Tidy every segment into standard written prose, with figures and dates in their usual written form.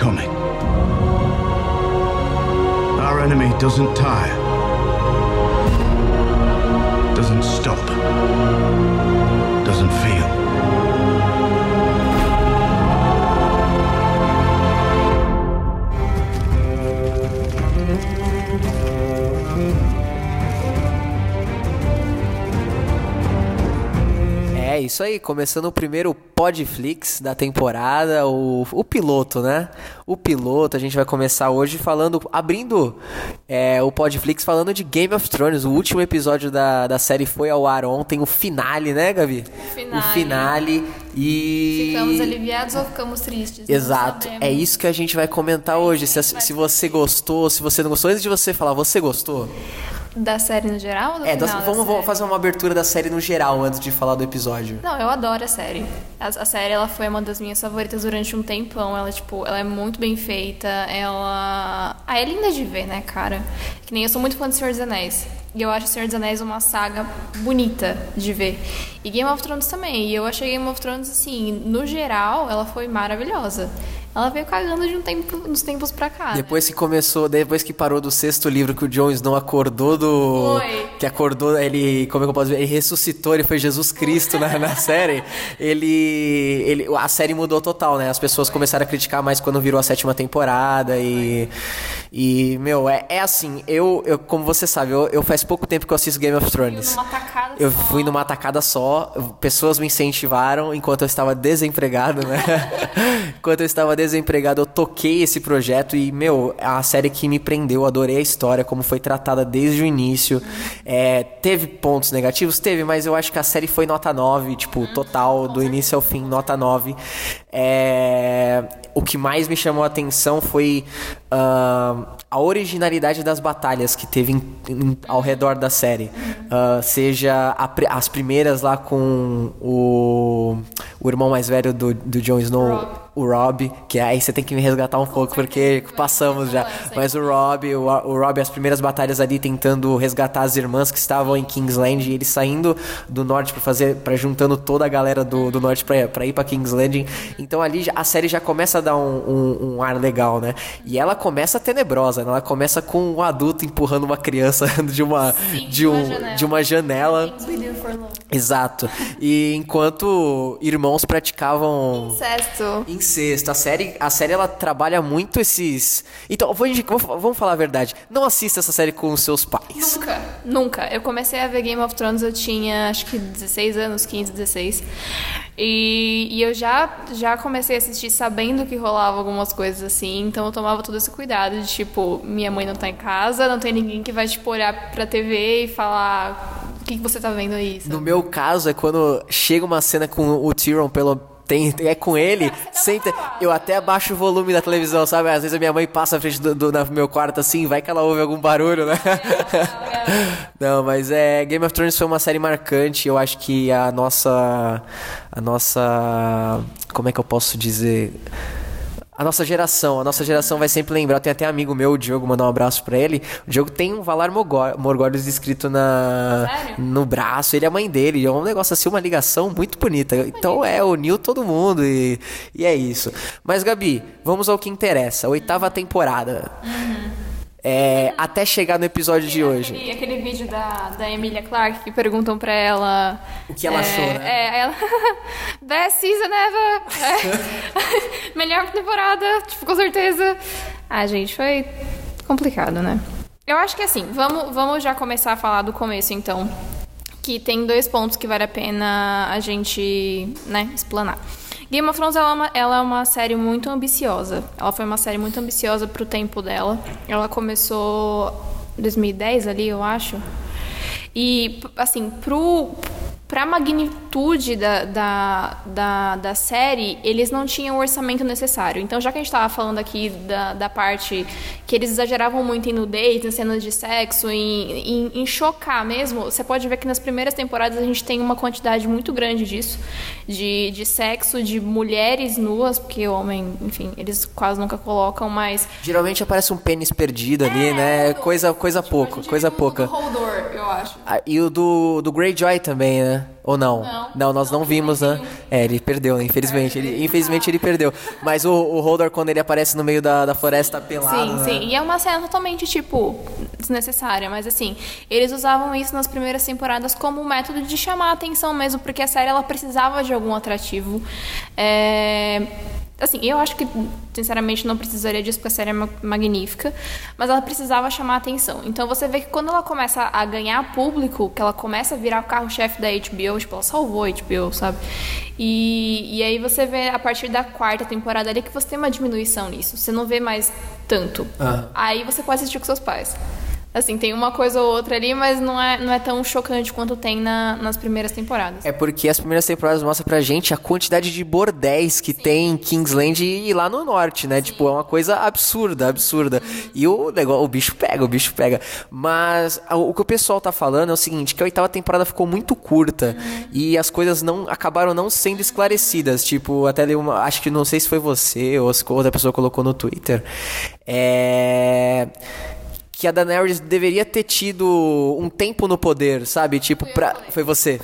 coming. Our enemy doesn't tire, doesn't stop, doesn't feel. É isso aí, começando o primeiro Podflix da temporada, o piloto, né? O piloto, a gente vai começar hoje abrindo o Podflix falando de Game of Thrones. O último episódio da série foi ao ar ontem, o finale, né, Gabi? O finale e... Ficamos aliviados ou ficamos tristes? Exato, é isso que a gente vai comentar hoje. Se você gostou, se você não gostou, antes de você falar, você gostou? Da série no geral ou do final vamos fazer uma abertura da série no geral antes de falar do episódio. Não, eu adoro a série. A série, ela foi uma das minhas favoritas durante um tempão. Ela é muito bem feita. É linda de ver, né, cara? Que nem eu sou muito fã de Senhor dos Anéis. E eu acho Senhor dos Anéis uma saga bonita de ver. E Game of Thrones também. E eu achei Game of Thrones, assim, no geral, ela foi maravilhosa. Ela veio cagando de uns tempos pra cá. Depois que parou do sexto livro que o Jon Snow acordou Foi. Que acordou, ele, como é que eu posso dizer? Ele ressuscitou, ele foi Jesus Cristo na série. A série mudou total, né? As pessoas começaram a criticar mais quando virou a sétima temporada meu, é assim, eu como você sabe, eu faz pouco tempo que eu assisto Game of Thrones. Eu fui numa tacada só, pessoas me incentivaram enquanto eu estava desempregado, né? Enquanto eu estava desempregado, eu toquei esse projeto e, meu, é uma série que me prendeu, adorei a história, como foi tratada desde o início. Teve pontos negativos? Teve, mas eu acho que a série foi nota 9, tipo, total, do início ao fim, nota 9. O que mais me chamou a atenção foi a originalidade das batalhas que teve ao redor da série. Seja as primeiras lá com o irmão mais velho do Jon Snow, o Robb, que aí você tem que me resgatar um pouco, porque passamos já. Mas o Robb, as primeiras batalhas ali tentando resgatar as irmãs que estavam em King's Landing, e ele saindo do norte pra juntando toda a galera do norte pra ir pra King's Landing. Então ali a série já começa a dar um ar legal, né? E ela começa tenebrosa, né? Ela começa com um adulto empurrando uma criança de uma janela. Exato. E enquanto irmãos praticavam incesto. A série ela trabalha muito esses... Então, vamos falar a verdade. Não assista essa série com os seus pais. Nunca. Eu comecei a ver Game of Thrones, eu tinha acho que 16 anos, 15, 16. E eu já comecei a assistir sabendo que rolava algumas coisas assim. Então eu tomava todo esse cuidado de, tipo, minha mãe não tá em casa, não tem ninguém que vai, tipo, olhar pra TV e falar... O que você tá vendo aí? Sabe? No meu caso, é quando chega uma cena com o Tyrion com ele, eu até abaixo o volume da televisão, sabe? Às vezes a minha mãe passa à frente do meu quarto assim, vai que ela ouve algum barulho, né? Não, mas Game of Thrones foi uma série marcante. Eu acho que a nossa, como é que eu posso dizer... A nossa geração vai sempre lembrar. Tem até amigo meu, o Diogo, mandar um abraço pra ele. O Diogo tem um Valar Morghulis escrito no braço. Ele é a mãe dele. É um negócio assim, uma ligação muito bonita. Então uniu todo mundo e é isso. Mas, Gabi, vamos ao que interessa. 8ª temporada. Até chegar no episódio de hoje. Aquele vídeo da Emilia Clarke que perguntam pra ela o que ela achou, né? Ela Best season ever. Melhor temporada, tipo, com certeza. Gente, foi complicado, né? Eu acho que assim, vamos já começar a falar do começo, então. Que tem 2 pontos que vale a pena a gente, né, explanar. Game of Thrones ela é uma série muito ambiciosa. Ela foi uma série muito ambiciosa pro tempo dela. Ela começou em 2010 ali, eu acho. E, assim, pra magnitude da série, eles não tinham o orçamento necessário. Então, já que a gente estava falando aqui da parte que eles exageravam muito em nudez, em cenas de sexo, em chocar mesmo, você pode ver que nas primeiras temporadas a gente tem uma quantidade muito grande disso, de sexo, de mulheres nuas, porque o homem, enfim, eles quase nunca colocam, mas... Geralmente aparece um pênis perdido ali, né? Coisa pouca. Do Holdor, eu acho. E o do Greyjoy também, né? Ou não? Não, nós não vimos, né? Ele perdeu, né? Infelizmente. Infelizmente ele perdeu. Mas o Hodor, quando ele aparece no meio da floresta pelado... Sim, né? sim. E é uma cena totalmente, tipo, desnecessária. Mas, assim, eles usavam isso nas primeiras temporadas como um método de chamar a atenção mesmo, porque a série, ela precisava de algum atrativo. Assim, eu acho que, sinceramente, não precisaria disso, porque a série é magnífica, mas ela precisava chamar a atenção. Então, você vê que quando ela começa a ganhar público, que ela começa a virar o carro-chefe da HBO, tipo, ela salvou a HBO, sabe? E aí você vê, a partir da 4ª temporada ali, que você tem uma diminuição nisso. Você não vê mais tanto. Aí você pode assistir com seus pais. Assim, tem uma coisa ou outra ali, mas não é tão chocante quanto tem nas primeiras temporadas. É porque as primeiras temporadas mostram pra gente a quantidade de bordéis que tem em Kingsland e lá no norte, né? Sim. Tipo, é uma coisa absurda. E o bicho pega. Mas o que o pessoal tá falando é o seguinte, que a 8ª temporada ficou muito curta e as coisas acabaram não sendo esclarecidas. Tipo, até li acho que não sei se foi você ou se outra pessoa colocou no Twitter. Que a Daenerys deveria ter tido um tempo no poder, sabe? Tipo, Foi você.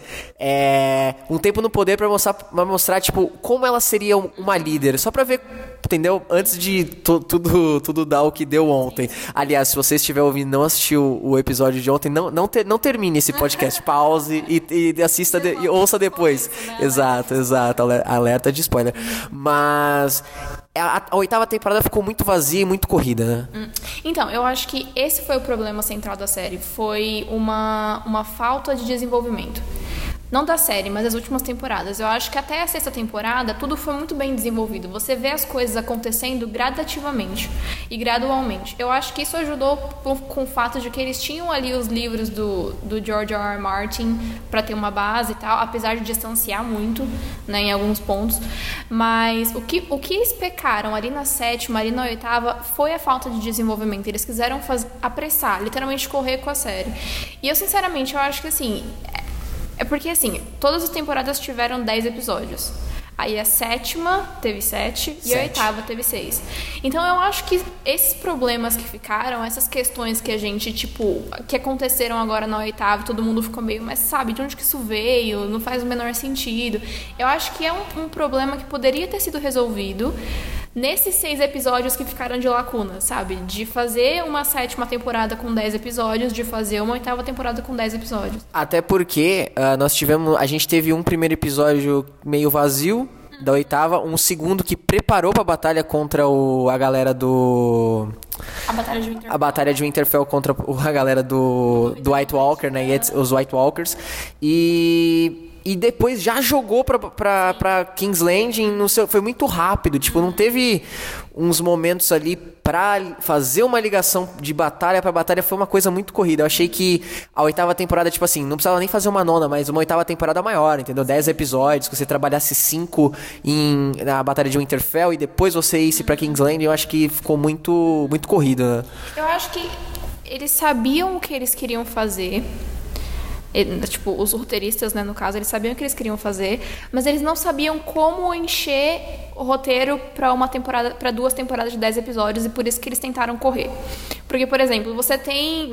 Um tempo no poder pra mostrar, tipo, como ela seria uma líder. Só pra ver, entendeu? Antes de tudo dar o que deu ontem. Aliás, se você estiver ouvindo e não assistiu o episódio de ontem, não termine esse podcast. Pause e assista e ouça depois. Exato. Alerta de spoiler. Mas... A 8ª temporada ficou muito vazia e muito corrida, né? Então, eu acho que esse foi o problema central da série. Foi uma falta de desenvolvimento. Não da série, mas das últimas temporadas. Eu acho que até a 6ª temporada, tudo foi muito bem desenvolvido. Você vê as coisas acontecendo gradativamente e gradualmente. Eu acho que isso ajudou com o fato de que eles tinham ali os livros do George R. R. Martin para ter uma base e tal, apesar de distanciar muito, né, em alguns pontos. Mas o que eles pecaram ali na 7ª, ali na 8ª, foi a falta de desenvolvimento. Eles quiseram apressar, literalmente correr com a série. E eu, sinceramente, eu acho que, assim... É porque, assim, todas as temporadas tiveram 10 episódios. Aí a 7ª teve 7 e a 8ª teve 6. Então eu acho que esses problemas que ficaram, essas questões que a gente, tipo, que aconteceram agora na 8ª, todo mundo ficou meio, mas sabe, de onde que isso veio? Não faz o menor sentido. Eu acho que é um problema que poderia ter sido resolvido nesses 6 episódios que ficaram de lacuna, sabe? De fazer uma 7ª temporada com 10 episódios, de fazer uma 8ª temporada com 10 episódios. Até porque a gente teve um primeiro episódio meio vazio da 8ª, um segundo que preparou pra batalha contra a galera do... A Batalha de Winterfell. A Batalha de Winterfell contra a galera do White Walker, né? E os White Walkers. E depois já jogou pra King's Landing. Foi muito rápido. Tipo, não teve uns momentos ali pra fazer uma ligação de batalha pra batalha. Foi uma coisa muito corrida. Eu achei que a 8ª temporada, tipo assim, não precisava nem fazer uma 9ª, mas uma 8ª temporada maior, entendeu? 10 episódios, que você trabalhasse 5 na Batalha de Winterfell e depois você isse pra King's Landing. Eu acho que ficou muito, muito corrido, né? Eu acho que eles sabiam o que eles queriam fazer. Tipo, os roteiristas, né, no caso, eles sabiam o que eles queriam fazer, mas eles não sabiam como encher o roteiro para 2 temporadas de 10 episódios, e por isso que eles tentaram correr. Porque, por exemplo, você tem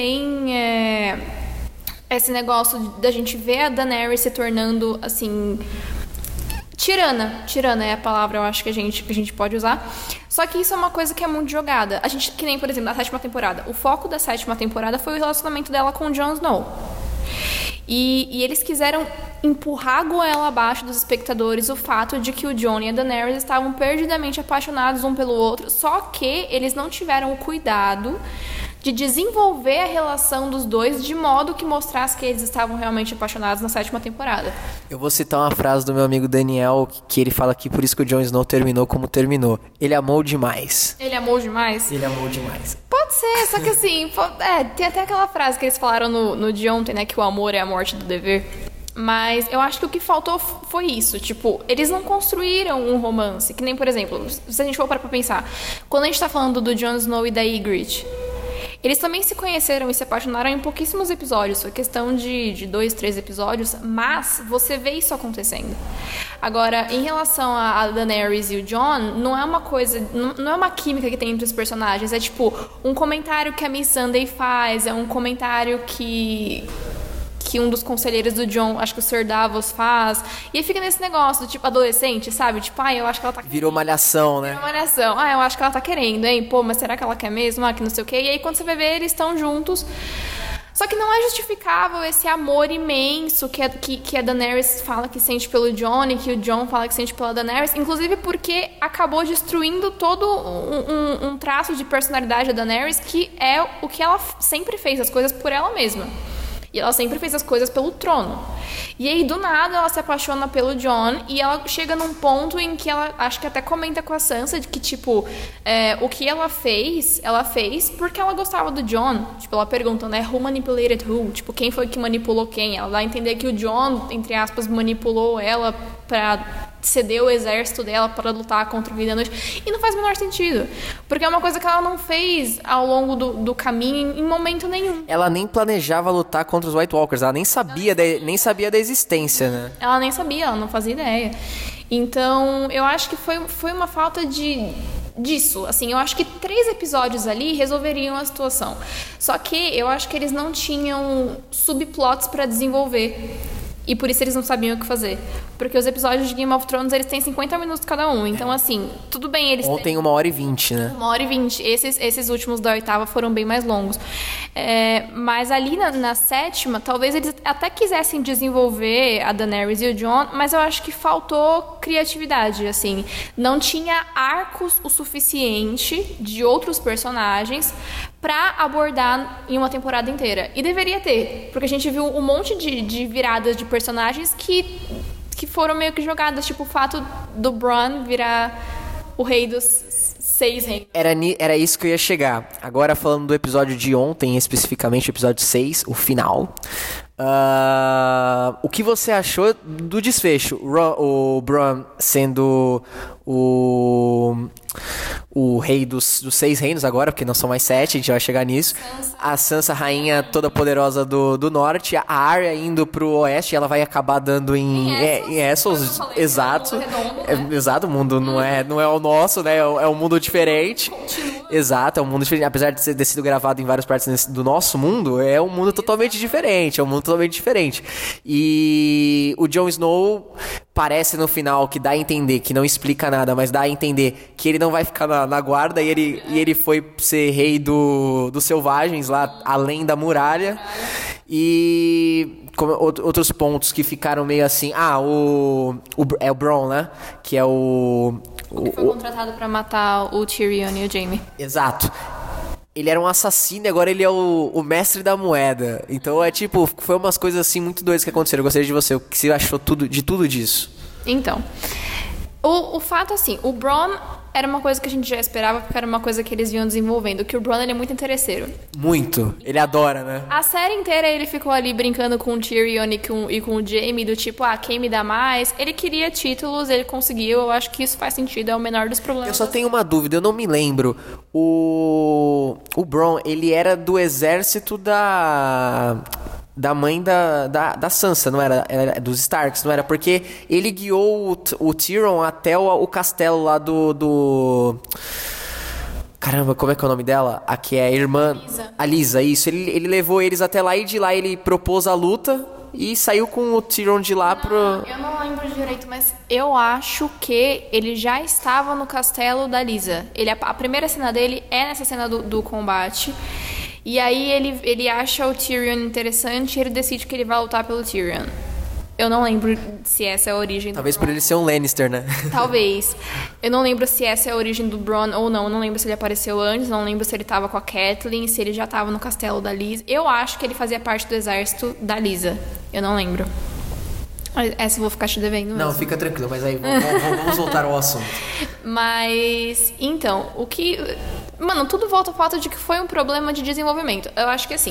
esse negócio da gente ver a Daenerys se tornando, assim... Tirana é a palavra, eu acho que a gente pode usar. Só que isso é uma coisa que é muito jogada. Que nem, por exemplo, na 7ª temporada. O foco da 7ª temporada foi o relacionamento dela com o Jon Snow. E eles quiseram empurrar a goela abaixo dos espectadores o fato de que o Jon e a Daenerys estavam perdidamente apaixonados um pelo outro, só que eles não tiveram o cuidado de desenvolver a relação dos dois de modo que mostrasse que eles estavam realmente apaixonados na 7ª temporada. Eu vou citar uma frase do meu amigo Daniel, que ele fala que por isso que o Jon Snow terminou como terminou. Ele amou demais. Ele amou demais? Ele amou demais. Pode ser, só que assim, tem até aquela frase que eles falaram no de ontem, né, que o amor é a morte do dever. Mas eu acho que o que faltou foi isso. Tipo, eles não construíram um romance. Que nem, por exemplo, se a gente for parar pra pensar, quando a gente tá falando do Jon Snow e da Ygritte, eles também se conheceram e se apaixonaram em pouquíssimos episódios. Foi questão de 2, 3 episódios, mas você vê isso acontecendo. Agora, em relação a Daenerys e o Jon, não é uma coisa, não é uma química que tem entre os personagens. É tipo um comentário que a Miss Sunday faz, é um comentário que que um dos conselheiros do Jon, acho que o Sir Davos faz. E aí fica nesse negócio do tipo adolescente, sabe? Tipo, eu acho que ela tá Virou malhação, né? Virou malhação. Eu acho que ela tá querendo, hein? Pô, mas será que ela quer mesmo? Que não sei o quê. E aí quando você vai ver, eles estão juntos. Só que não é justificável esse amor imenso que a Daenerys fala que sente pelo Jon e que o Jon fala que sente pela Daenerys. Inclusive porque acabou destruindo todo um traço de personalidade da Daenerys, que é o que ela sempre fez, as coisas por ela mesma. E ela sempre fez as coisas pelo trono. E aí, do nada, ela se apaixona pelo Jon e ela chega num ponto em que ela, acho que até comenta com a Sansa, de que, tipo, o que ela fez porque ela gostava do Jon. Tipo, ela pergunta, né, who manipulated who? Tipo, quem foi que manipulou quem? Ela dá a entender que o Jon, entre aspas, manipulou ela pra ceder o exército dela para lutar contra o Rei da Noite. E não faz o menor sentido. Porque é uma coisa que ela não fez ao longo do caminho em momento nenhum. Ela nem planejava lutar contra os White Walkers. Ela nem sabia da existência, né? Ela nem sabia, ela não fazia ideia. Então, eu acho que foi uma falta disso. Assim, eu acho que 3 episódios ali resolveriam a situação. Só que eu acho que eles não tinham subplots para desenvolver. E por isso eles não sabiam o que fazer. Porque os episódios de Game of Thrones, eles têm 50 minutos cada um. Então, assim, tudo bem, eles Ontem, 1h20, né? 1h20. Esses últimos da 8ª foram bem mais longos. Mas ali na 7ª, talvez eles até quisessem desenvolver a Daenerys e o Jon, mas eu acho que faltou criatividade, assim. Não tinha arcos o suficiente de outros personagens pra abordar em uma temporada inteira. E deveria ter, porque a gente viu um monte de viradas de personagens que foram meio que jogadas, tipo o fato do Bronn virar o rei dos 6 reinos. Era isso que eu ia chegar. Agora falando do episódio de ontem, especificamente o episódio 6, o final. O que você achou do desfecho? O Bronn sendo o rei dos 6 reinos agora, porque não são mais 7, a gente vai chegar nisso. A Sansa, rainha toda poderosa do norte. A Arya indo pro oeste, ela vai acabar dando em Essos. Exato. Exato, o mundo não é o nosso, né? É um mundo diferente. Exato, é um mundo diferente. Apesar de ter sido gravado em várias partes do nosso mundo, é um mundo totalmente diferente. E o Jon Snow parece no final que dá a entender, que não explica nada, mas dá a entender que ele não vai ficar na guarda e ele foi ser rei dos selvagens lá além da muralha. E outros pontos que ficaram meio assim. O Bronn, né? Que é o que foi contratado pra matar o Tyrion e o Jaime. Exato. Ele era um assassino e agora ele é o mestre da moeda. Então foi umas coisas assim muito doidas que aconteceram. Eu gostaria de você, o que você achou de tudo disso? Então, o fato assim, o Bronn era uma coisa que a gente já esperava, porque era uma coisa que eles vinham desenvolvendo, que o Bronn, ele é muito interesseiro. Muito. Ele adora, né? A série inteira ele ficou ali brincando com o Tyrion e com o Jaime, do tipo, quem me dá mais? Ele queria títulos, ele conseguiu, eu acho que isso faz sentido, é o menor dos problemas. Eu só tenho uma dúvida, eu não me lembro. O Bronn, ele era do exército da mãe da Sansa, não era? Era dos Starks, não era? Porque ele guiou o Tyrion até o castelo lá do... Caramba, como é que é o nome dela? A que é a irmã... A Lysa, isso. Ele levou eles até lá e de lá ele propôs a luta e saiu com o Tyrion de lá pro... Eu não lembro direito, mas eu acho que ele já estava no castelo da Lysa. A primeira cena dele é nessa cena do combate. E aí ele acha o Tyrion interessante e ele decide que ele vai lutar pelo Tyrion. Eu não lembro se essa é a origem do Talvez Bronn. por ele ser um Lannister, né? Talvez. Eu não lembro se essa é a origem do Bronn ou não. Eu não lembro se ele apareceu antes, não lembro se ele tava com a Catelyn, se ele já tava no castelo da Lysa. Eu acho que ele fazia parte do exército da Lysa. Eu não lembro. Essa eu vou ficar te devendo mesmo. Não, fica tranquilo, mas aí vamos voltar ao assunto. Mas, então, o que... Mano, tudo volta ao fato de que foi um problema de desenvolvimento. Eu acho que assim...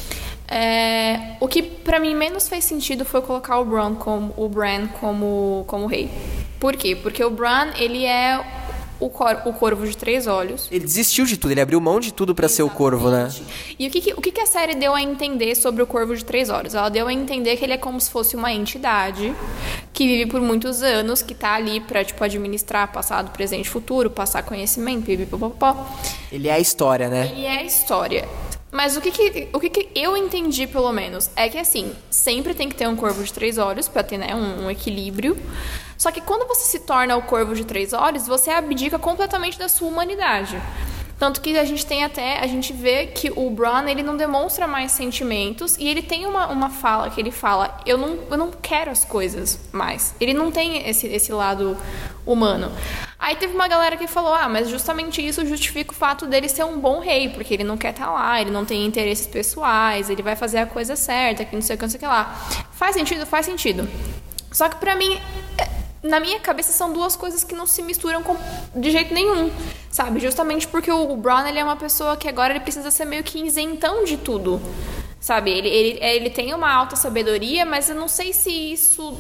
O que pra mim menos fez sentido foi colocar o Bran como rei. Por quê? Porque o Bran, ele é o corvo de 3 olhos. Ele desistiu de tudo, ele abriu mão de tudo pra ser o corvo, né? E o que a série deu a entender sobre o corvo de 3 olhos? Ela deu a entender que ele é como se fosse uma entidade que vive por muitos anos, que tá ali pra, tipo, administrar passado, presente e futuro, passar conhecimento, pipipopopó. Ele é a história, né? Ele é a história. Mas o que eu entendi, pelo menos, é que, assim, sempre tem que ter um corvo de 3 olhos pra ter, né, um equilíbrio. Só que quando você se torna o corvo de 3 olhos, você abdica completamente da sua humanidade. Tanto que a gente vê que o Bronn, ele não demonstra mais sentimentos, e ele tem uma fala que ele fala, eu não quero as coisas mais. Ele não tem esse lado humano. Aí teve uma galera que falou, mas justamente isso justifica o fato dele ser um bom rei, porque ele não quer estar lá, ele não tem interesses pessoais, ele vai fazer a coisa certa, que não sei o que, não sei o que lá. Faz sentido? Faz sentido. Só que pra mim, na minha cabeça, são duas coisas que não se misturam de jeito nenhum, sabe? Justamente porque o Bronn, ele é uma pessoa que agora ele precisa ser meio que isentão de tudo, sabe? Ele tem uma alta sabedoria, mas eu não sei se isso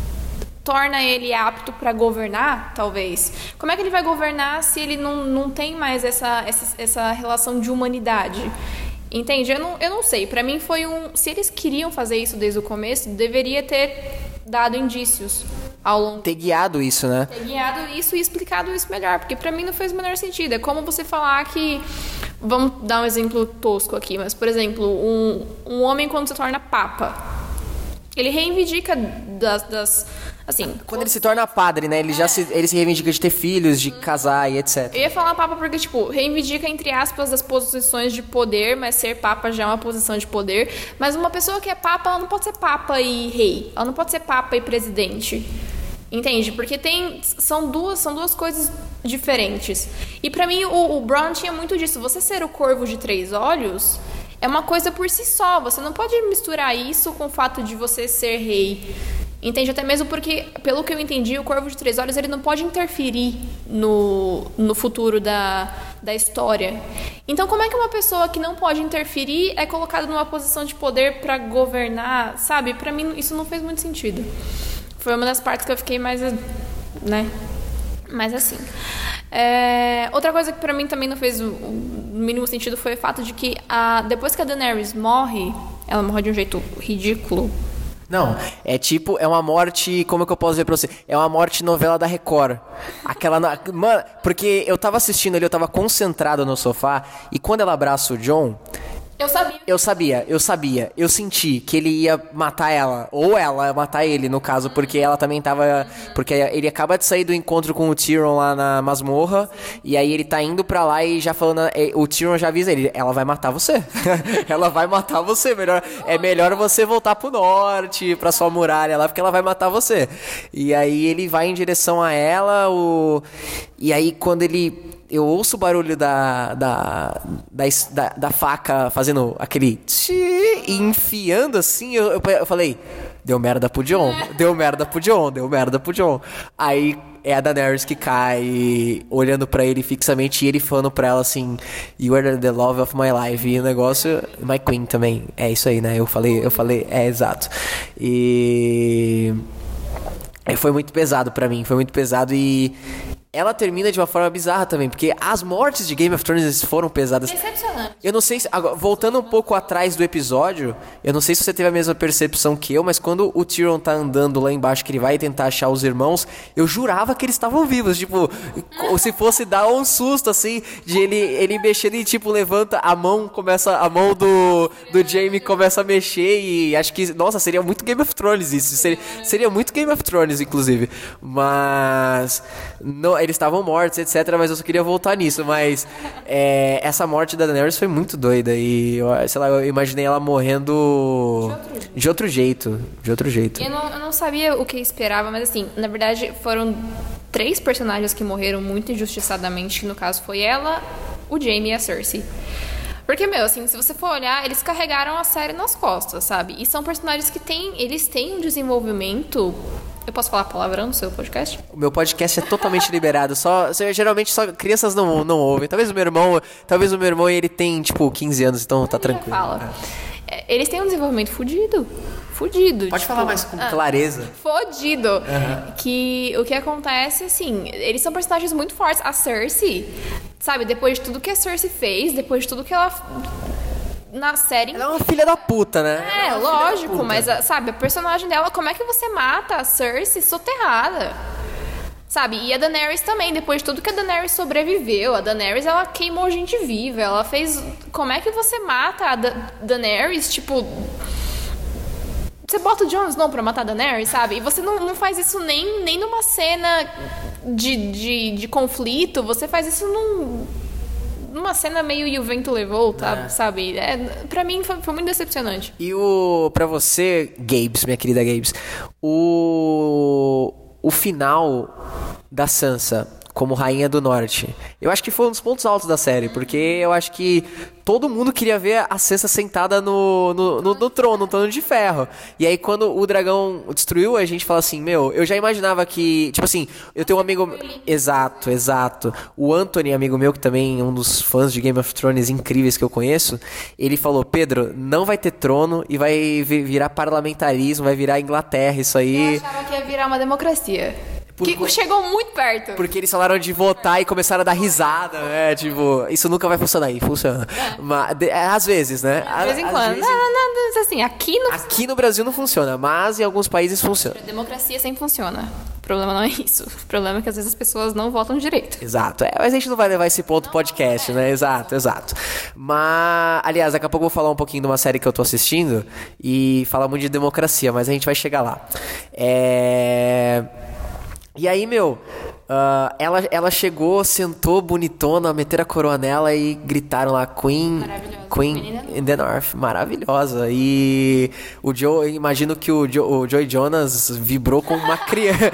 torna ele apto para governar, talvez. Como é que ele vai governar se ele não tem mais essa relação de humanidade? Entende? Eu não sei. Pra mim foi se eles queriam fazer isso desde o começo, deveria ter dado indícios ao longo. Ter guiado isso, né? Ter guiado isso e explicado isso melhor, porque pra mim não fez o menor sentido. É como você falar que... Vamos dar um exemplo tosco aqui, mas, por exemplo, um homem quando se torna papa, ele reivindica assim... Quando ele se torna padre, né? Ele se reivindica de ter filhos, de casar e etc. Eu ia falar papa porque, tipo, reivindica, entre aspas, das posições de poder, mas ser papa já é uma posição de poder. Mas uma pessoa que é papa, ela não pode ser papa e rei. Ela não pode ser papa e presidente. Entende? Porque são duas coisas diferentes. E pra mim, o Bronn tinha muito disso. Você ser o corvo de 3 olhos é uma coisa por si só. Você não pode misturar isso com o fato de você ser rei. Entende? Até mesmo porque, pelo que eu entendi, o corvo de 3 olhos ele não pode interferir no futuro da história. Então, como é que uma pessoa que não pode interferir é colocada numa posição de poder pra governar? Sabe? Pra mim, isso não fez muito sentido. Foi uma das partes que eu fiquei mais, né? Mas assim. Outra coisa que pra mim também não fez o mínimo sentido foi o fato de que depois que a Daenerys morre, ela morre de um jeito ridículo. Não, é uma morte, como é que eu posso dizer pra você? É uma morte novela da Record. Mano, porque eu tava assistindo ali, eu tava concentrado no sofá, e quando ela abraça o Jon... Eu sabia. Eu senti que ele ia matar ela. Ou ela ia matar ele, no caso. Porque ela também tava... Porque ele acaba de sair do encontro com o Tyrion lá na masmorra. E aí ele tá indo pra lá e já falando... O Tyrion já avisa ele. Ela vai matar você. Ela vai matar você. É melhor você voltar pro norte, pra sua muralha lá. Porque ela vai matar você. E aí ele vai em direção a ela. E aí quando ele... Eu ouço o barulho da faca fazendo aquele tchi, e enfiando assim, eu falei, deu merda pro Jon. Aí é a Daenerys que cai, olhando pra ele fixamente, e ele falando pra ela assim, you are the love of my life, e o negócio, my queen também, é isso aí, né, eu falei, exato. E... foi muito pesado pra mim, e... ela termina de uma forma bizarra também, porque as mortes de Game of Thrones foram pesadas. Decepcionante. Eu não sei se... Agora, voltando um pouco atrás do episódio, eu não sei se você teve a mesma percepção que eu, mas quando o Tyrion tá andando lá embaixo, que ele vai tentar achar os irmãos, eu jurava que eles estavam vivos, tipo, se fosse dar um susto, assim, de ele mexendo e, tipo, levanta a mão do Jaime começa a mexer e acho que, nossa, seria muito Game of Thrones isso, seria muito Game of Thrones, inclusive, mas... não, eles estavam mortos, etc, mas eu só queria voltar nisso, mas essa morte da Daenerys foi muito doida e, sei lá, eu imaginei ela morrendo de outro jeito. Eu não sabia o que esperava, mas assim, na verdade foram 3 personagens que morreram muito injustiçadamente, que no caso foi ela, o Jaime e a Cersei. Porque, assim, se você for olhar, eles carregaram a série nas costas, sabe? E são personagens que eles têm um desenvolvimento... Eu posso falar palavrão no seu podcast? O meu podcast é totalmente liberado. Geralmente só crianças não ouvem. Talvez o meu irmão ele tem, tipo, 15 anos, então tá tranquilo. Fala. Eles têm um desenvolvimento fudido. Pode falar mais com clareza. Fodido. Uhum. Que o que acontece, assim, eles são personagens muito fortes. A Cersei, sabe, depois de tudo que a Cersei fez, depois de tudo que ela... na série... Ela é uma filha da puta, né? Lógico, mas, sabe, a personagem dela, como é que você mata a Cersei soterrada? Sabe? E a Daenerys também, depois de tudo que a Daenerys sobreviveu, a Daenerys, ela queimou gente viva, ela fez... Como é que você mata a Daenerys, tipo... Você bota o Jon Snow pra matar a Daenerys, sabe? E você não faz isso nem numa cena de conflito, você faz isso numa cena meio E o Vento Levou, tá? Sabe? Pra mim foi muito decepcionante. E pra você, Gabes, minha querida Gabes, o final da Sansa como Rainha do Norte, eu acho que foi um dos pontos altos da série, porque eu acho que todo mundo queria ver a Sansa sentada no trono, no trono de ferro. E aí quando o dragão destruiu, a gente fala assim, eu já imaginava que, tipo assim, eu tenho um amigo... Exato. O Anthony, amigo meu, que também é um dos fãs de Game of Thrones incríveis que eu conheço, ele falou, Pedro, não vai ter trono e vai virar parlamentarismo, vai virar Inglaterra, isso aí... Eu achava que ia virar uma democracia. Que chegou muito perto. Porque eles falaram de votar e começaram a dar risada, né? Tipo, isso nunca vai funcionar aí, funciona. Mas, às vezes, né? De vez em quando. Vezes... Não, assim, aqui no Brasil não funciona, mas em alguns países funciona. A democracia sempre funciona. O problema não é isso. O problema é que às vezes as pessoas não votam direito. Exato. Mas a gente não vai levar esse ponto podcast, né? Exato. Mas, aliás, daqui a pouco eu vou falar um pouquinho de uma série que eu tô assistindo e falar muito de democracia, mas a gente vai chegar lá. E aí, ela chegou, sentou bonitona, meteram a coroa nela e gritaram lá, Queen in the North. Maravilhosa. E imagino que o Joy Jonas vibrou com uma criança.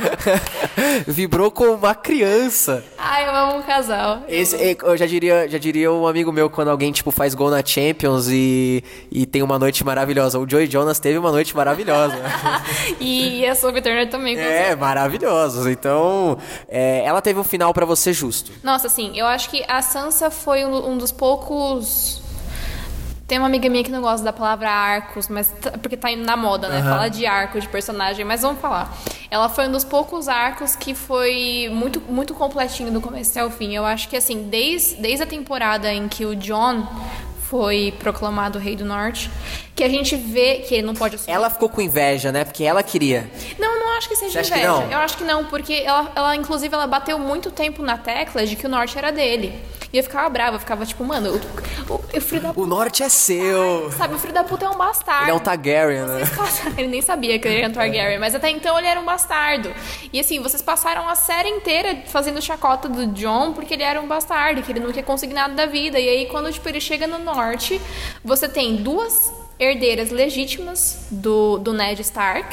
Vibrou com uma criança. Ai, eu amo um casal. Eu já diria um amigo meu, quando alguém tipo faz gol na Champions e tem uma noite maravilhosa. O Joy Jonas teve uma noite maravilhosa. E a Sophie Turner também. Maravilhosos. Então, ela teve um final pra você justo. Nossa, assim, eu acho que a Sansa foi um dos poucos... Tem uma amiga minha que não gosta da palavra arcos, mas porque tá indo na moda, né? Falar de arco, de personagem, mas vamos falar. Ela foi um dos poucos arcos que foi muito, muito completinho do começo até o fim. Eu acho que, assim, desde a temporada em que o Jon foi proclamado Rei do Norte, que a gente vê que ele não pode assumir. Ela ficou com inveja, né? Porque ela queria. Não acho que seja Você inveja. Acha que não? Eu acho que não, porque ela inclusive, ela bateu muito tempo na tecla de que o Norte era dele. E eu ficava brava, eu ficava tipo, mano, o filho da puta... O Norte é seu. Sabe, o filho da puta é um bastardo. Ele é um Targaryen, né? Ele nem sabia que ele era um Targaryen, mas até então ele era um bastardo. E assim, vocês passaram a série inteira fazendo chacota do Jon porque ele era um bastardo, que ele não quer conseguir nada da vida. E aí, quando tipo, ele chega no Norte, você tem duas herdeiras legítimas do Ned Stark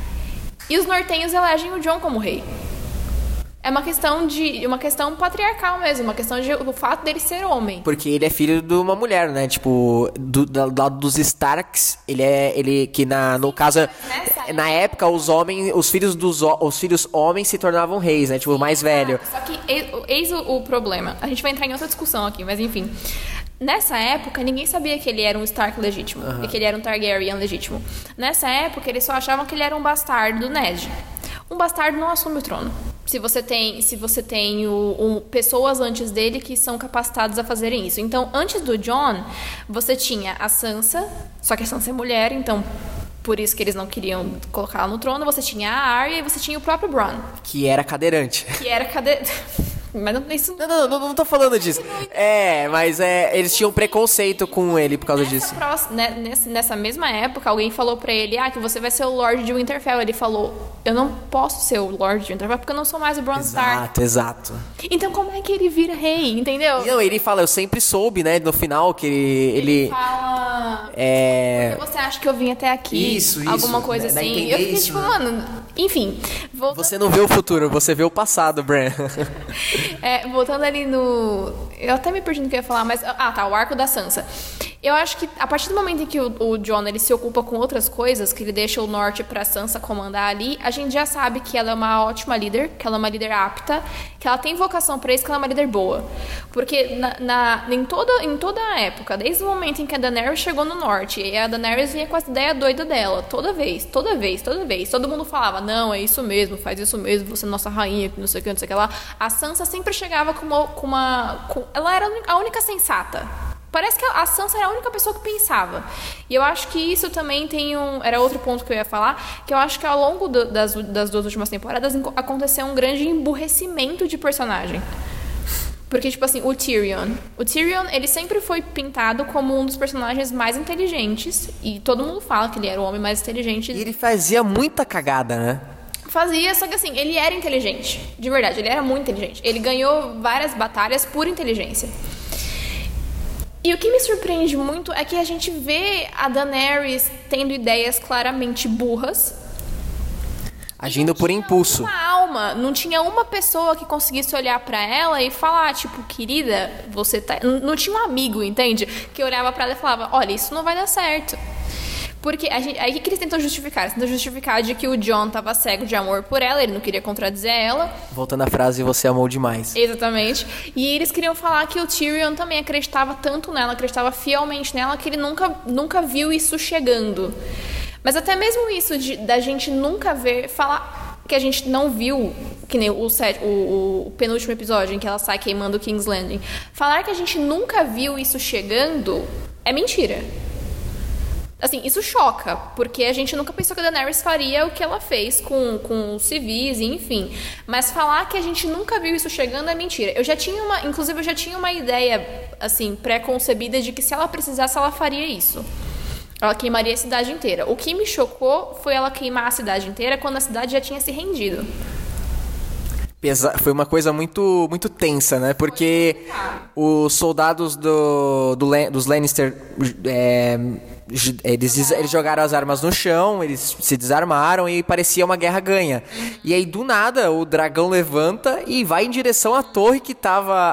e os nortenhos elegem o Jon como rei. É uma questão patriarcal mesmo, uma questão de o fato dele ser homem. Porque ele é filho de uma mulher, né? Tipo, do lado dos Starks, ele que no caso, na época os filhos homens se tornavam reis, né? Tipo, o mais velho. Só que eis o problema. A gente vai entrar em outra discussão aqui, mas enfim. Nessa época, ninguém sabia que ele era um Stark legítimo e que ele era um Targaryen legítimo. Nessa época, eles só achavam que ele era um bastardo do Ned. Um bastardo não assume o trono. Se você tem pessoas antes dele que são capacitadas a fazerem isso. Então, antes do Jon, você tinha a Sansa, só que a Sansa é mulher, então por isso que eles não queriam colocá-la no trono. Você tinha a Arya e você tinha o próprio Bronn. Que era cadeirante. Mas não, isso... Não tô falando disso. Mas eles tinham preconceito com ele por causa disso. Nessa mesma época, alguém falou pra ele, que você vai ser o Lorde de Winterfell. Ele falou, eu não posso ser o Lorde de Winterfell porque eu não sou mais o Bronn Stark. Exato. Então como é que ele vira rei, entendeu? Não, ele fala, eu sempre soube, né, no final que ele fala... Porque você acha que eu vim até aqui? Isso. Alguma coisa assim. Eu fiquei isso, tipo, né? mano... Enfim. Você não vê o futuro, você vê o passado, Bran. Voltando ali no... Eu até me perdi no que eu ia falar, mas... o arco da Sansa. Eu acho que a partir do momento em que o Jon ele se ocupa com outras coisas, que ele deixa o Norte pra Sansa comandar ali, a gente já sabe que ela é uma ótima líder, que ela é uma líder apta, que ela tem vocação pra isso, que ela é uma líder boa. Porque em toda a época, desde o momento em que a Daenerys chegou no Norte, e a Daenerys vinha com essa ideia doida dela, toda vez, todo mundo falava, não, é isso mesmo, faz isso mesmo, você é nossa rainha, não sei o que lá. A Sansa sempre chegava ela era a única sensata. Parece que a Sansa era a única pessoa que pensava. E eu acho que isso também tem era outro ponto que eu ia falar, que eu acho que ao longo das 2 últimas temporadas aconteceu um grande emburrecimento de personagem. Porque, tipo assim, o Tyrion, ele sempre foi pintado como um dos personagens mais inteligentes. E todo mundo fala que ele era o homem mais inteligente. E ele fazia muita cagada, né? Fazia, só que assim, ele era inteligente. De verdade, ele era muito inteligente. Ele ganhou várias batalhas por inteligência. E o que me surpreende muito é que a gente vê a Daenerys tendo ideias claramente burras. Agindo por impulso. Não tinha uma pessoa que conseguisse olhar pra ela e falar, tipo, querida, você tá... Não tinha um amigo, entende? Que olhava pra ela e falava, olha, isso não vai dar certo. Porque aí o que eles tentam justificar? Eles tentam justificar de que o Jon tava cego de amor por ela, ele não queria contradizer ela. Voltando à frase, você amou demais. Exatamente. E eles queriam falar que o Tyrion também acreditava tanto nela, acreditava fielmente nela, que ele nunca viu isso chegando. Mas até mesmo isso da gente nunca ver, falar que a gente não viu, que nem o penúltimo episódio em que ela sai queimando King's Landing. Falar que a gente nunca viu isso chegando é mentira. Assim, isso choca, porque a gente nunca pensou que a Daenerys faria o que ela fez com os civis, enfim. Mas falar que a gente nunca viu isso chegando é mentira. Eu já tinha uma ideia, assim, pré-concebida de que se ela precisasse, ela faria isso. Ela queimaria a cidade inteira. O que me chocou foi ela queimar a cidade inteira quando a cidade já tinha se rendido. Foi uma coisa muito, muito tensa, né? Porque os soldados dos Lannister... Eles jogaram as armas no chão, eles se desarmaram e parecia uma guerra ganha. E aí, do nada, o dragão levanta e vai em direção à torre que tava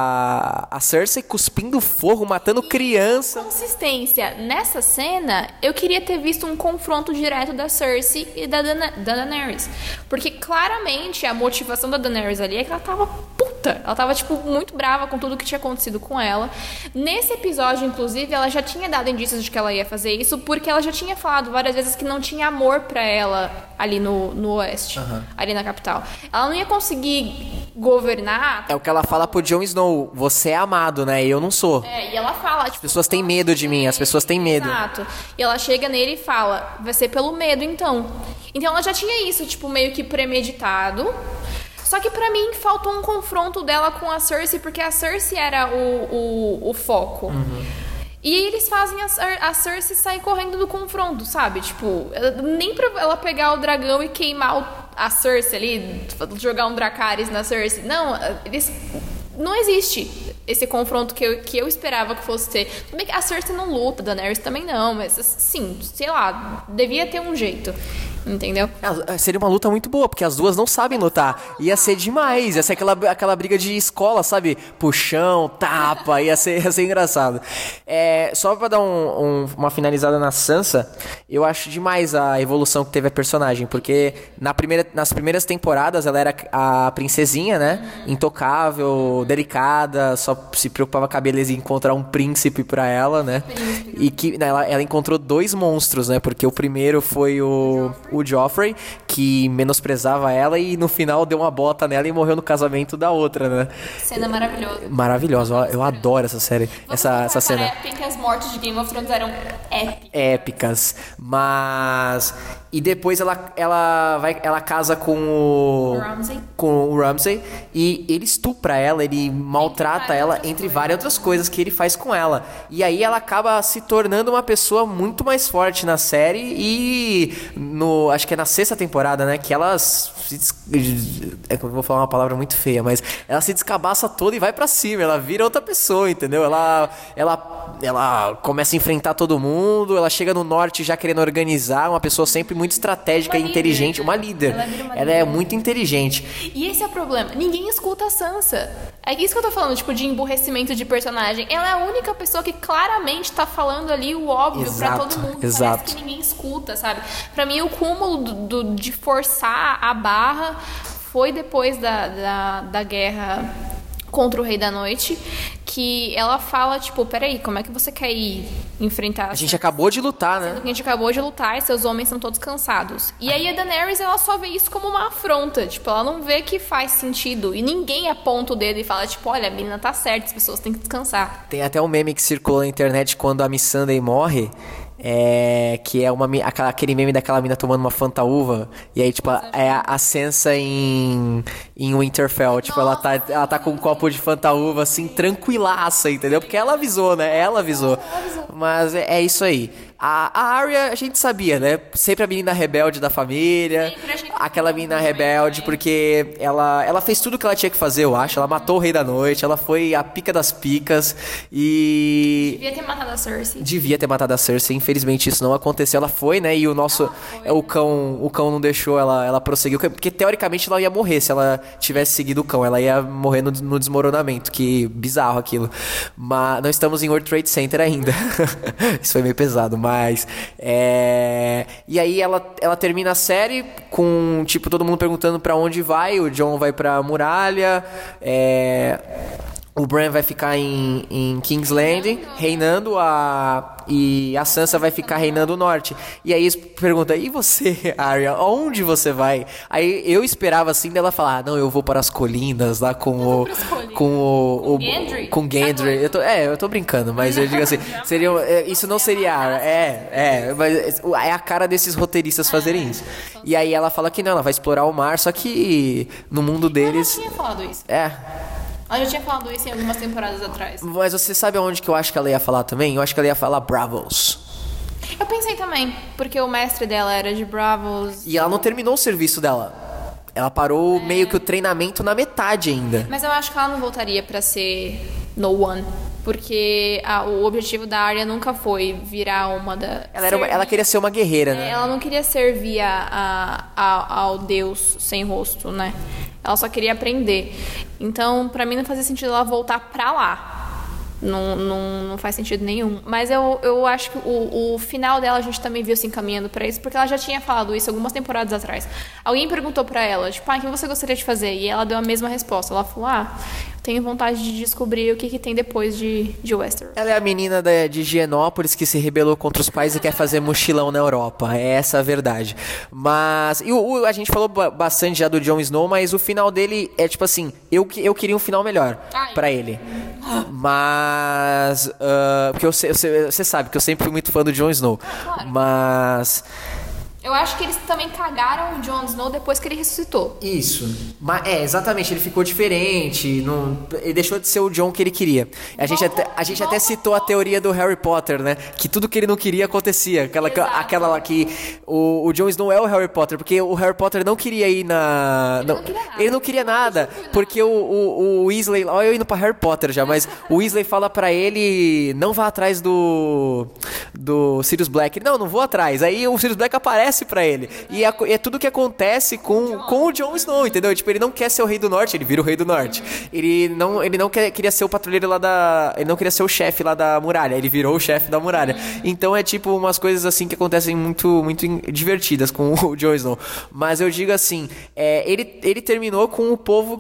a Cersei cuspindo fogo, matando criança. Consistência. Nessa cena, eu queria ter visto um confronto direto da Cersei e da Daenerys. Porque, claramente, a motivação da Daenerys ali é que ela tava puta. Ela tava, tipo, muito brava com tudo que tinha acontecido com ela. Nesse episódio, inclusive, ela já tinha dado indícios de que ela ia fazer isso, porque ela já tinha falado várias vezes que não tinha amor pra ela ali no oeste, ali na capital. Ela não ia conseguir governar. É o que ela fala pro Jon Snow, você é amado, né? E eu não sou. E ela fala, tipo, as pessoas têm medo de mim, as pessoas têm medo. Exato. E ela chega nele e fala, vai ser pelo medo, então. Então ela já tinha isso, tipo, meio que premeditado. Só que pra mim faltou um confronto dela com a Cersei, porque a Cersei era o foco. E eles fazem a Cersei sair correndo do confronto, sabe? Tipo, nem pra ela pegar o dragão e queimar a Cersei ali, jogar um Dracarys na Cersei. Não, não existe esse confronto que eu esperava que fosse ter. Tudo bem que a Cersei não luta, a Daenerys também não, mas sim, sei lá, devia ter um jeito. Entendeu? Seria uma luta muito boa, porque as duas não sabem lutar. Ia ser demais, ia ser aquela briga de escola, sabe? Puxão, tapa, ia ser engraçado. Só pra dar uma finalizada na Sansa, eu acho demais a evolução que teve a personagem, porque nas primeiras temporadas ela era a princesinha, né? Intocável, delicada, só se preocupava com a beleza e encontrar um príncipe pra ela, né? E que ela encontrou 2 monstros, né? Porque o primeiro foi o Joffrey, que menosprezava ela e no final deu uma bota nela e morreu no casamento da outra, né? Cena maravilhosa. Maravilhosa, eu adoro essa série, essa cena. Épicas, mortes de Game of Thrones eram épicas, mas... E depois ela casa com o Ramsay e ele estupra ela, ele maltrata ela, entre várias outras coisas que ele faz com ela. E aí ela acaba se tornando uma pessoa muito mais forte na série e acho que é na 6ª temporada, né, que ela eu vou falar uma palavra muito feia, mas ela se descabaça toda e vai pra cima, ela vira outra pessoa, entendeu? Ela começa a enfrentar todo mundo, ela chega no norte já querendo organizar, uma pessoa sempre muito estratégica e inteligente, uma líder. Ela é muito inteligente. E esse é o problema, ninguém escuta a Sansa. É isso que eu tô falando, tipo, de emburrecimento de personagem. Ela é a única pessoa que claramente tá falando ali o óbvio pra todo mundo. Exato. Parece que ninguém escuta, sabe? Pra mim, o cúmulo de forçar a barra foi depois da guerra contra o Rei da Noite, que ela fala, tipo, peraí, como é que você quer ir enfrentar... A gente acabou de lutar, né? A gente acabou de lutar e seus homens são todos cansados. E aí a Daenerys, ela só vê isso como uma afronta. Tipo, ela não vê que faz sentido. E ninguém aponta o dedo e fala, tipo, olha, a menina tá certa, as pessoas têm que descansar. Tem até um meme que circulou na internet quando a Missandei morre. Que é aquele meme daquela mina tomando uma fantaúva. E aí, tipo, é a Sansa em Winterfell. Tipo, ela tá com um copo de fantaúva, assim, tranquilaça, entendeu? Porque ela avisou, né? Ela avisou. Mas é isso aí. A Arya, a gente sabia, né? Sempre a menina rebelde da família. Aquela menina rebelde, porque ela fez tudo o que ela tinha que fazer, eu acho. Ela matou o Rei da Noite, ela foi a pica das picas e... Devia ter matado a Cersei. Devia ter matado a Cersei, infelizmente isso não aconteceu. Ela foi, né? E o cão não deixou ela prosseguir. Porque teoricamente ela ia morrer se ela tivesse seguido o cão. Ela ia morrer no desmoronamento. Que bizarro aquilo. Mas não estamos em World Trade Center ainda. Isso foi meio pesado, mas... E aí ela termina a série com, tipo, todo mundo perguntando pra onde vai. O Jon vai pra muralha. O Bran vai ficar em King's Landing, reinando, e a Sansa vai ficar reinando o norte. E aí eles perguntam, e você, Arya, aonde você vai? Aí eu esperava assim dela falar, não, eu vou para as colinas lá com Gendry. Eu tô brincando, mas eu digo assim, isso não seria Arya. Mas é a cara desses roteiristas fazerem isso. E aí ela fala que não, ela vai explorar o mar, só que no mundo deles... Eu já tinha falado isso. Ela já tinha falado isso em algumas temporadas atrás. Mas você sabe aonde que eu acho que ela ia falar também? Eu acho que ela ia falar Bravos. Eu pensei também, porque o mestre dela era de Bravos. E ela não terminou o serviço dela. Ela parou meio que o treinamento na metade ainda. Mas eu acho que ela não voltaria pra ser No One. Porque o objetivo da Arya nunca foi virar uma da... Ela queria ser uma guerreira, né? Ela não queria servir ao Deus sem rosto, né? Ela só queria aprender. Então, pra mim, não fazia sentido ela voltar pra lá. Não faz sentido nenhum. Mas eu acho que o final dela a gente também viu se encaminhando pra isso, porque ela já tinha falado isso algumas temporadas atrás. Alguém perguntou pra ela, tipo, o que você gostaria de fazer? E ela deu a mesma resposta. Ela falou, tenho vontade de descobrir o que tem depois de Westeros. Ela é a menina de Higienópolis que se rebelou contra os pais e quer fazer mochilão na Europa. É essa a verdade. Mas... a gente falou bastante já do Jon Snow, mas o final dele é tipo assim... Eu queria um final melhor pra ele. Mas... porque você sabe que eu sempre fui muito fã do Jon Snow. Claro. Mas... Eu acho que eles também cagaram o Jon Snow depois que ele ressuscitou. Isso. Exatamente. Ele ficou diferente. Ele deixou de ser o Jon que ele queria. A gente até citou a teoria do Harry Potter, né? Que tudo que ele não queria acontecia. Aquela lá que o Jon Snow é o Harry Potter. Porque o Harry Potter não queria ir na... Ele não queria nada. Porque o Weasley... Olha eu indo pra Harry Potter já. Mas o Weasley fala pra ele... Não vá atrás do Sirius Black. Não vou atrás. Aí o Sirius Black aparece pra ele. E é tudo que acontece com o Jon Snow, entendeu? Tipo, ele não quer ser o Rei do Norte, ele vira o Rei do Norte. Ele não queria ser o patrulheiro lá da... Ele não queria ser o chefe lá da muralha, ele virou o chefe da muralha. Então é tipo umas coisas assim que acontecem muito, muito divertidas com o Jon Snow. Mas eu digo assim, ele terminou com o povo